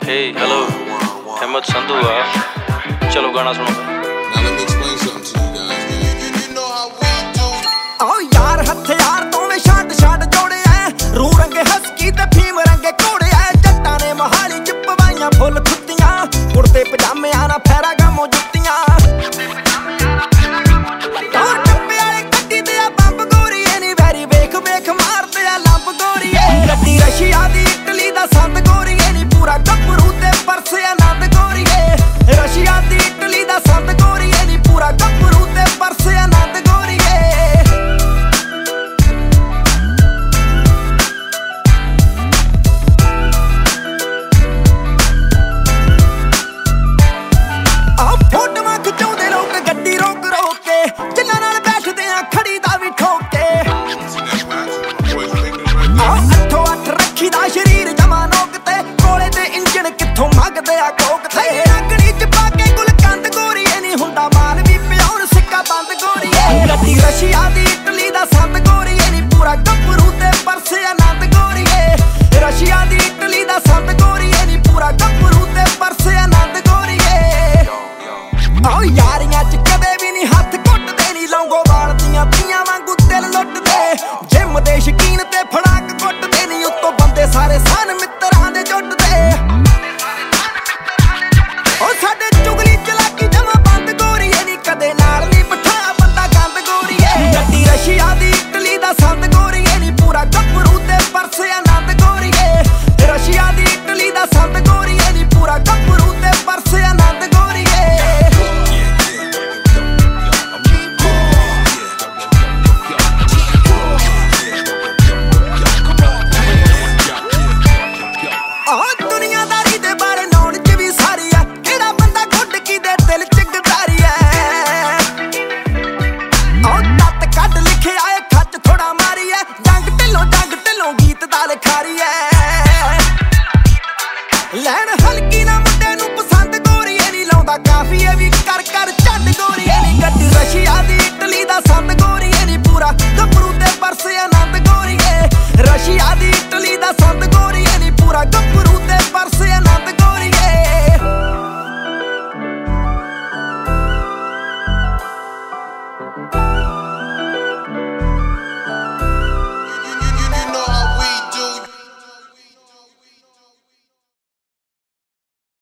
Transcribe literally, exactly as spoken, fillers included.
हे hello हिम्मत संधू आ चलो गाना सुनो। Now let me explain something to you guys. You know how we do. आओ यार हथियार तो में शाट शाट जोड़े हैं रू रंगे हस्की ते फीम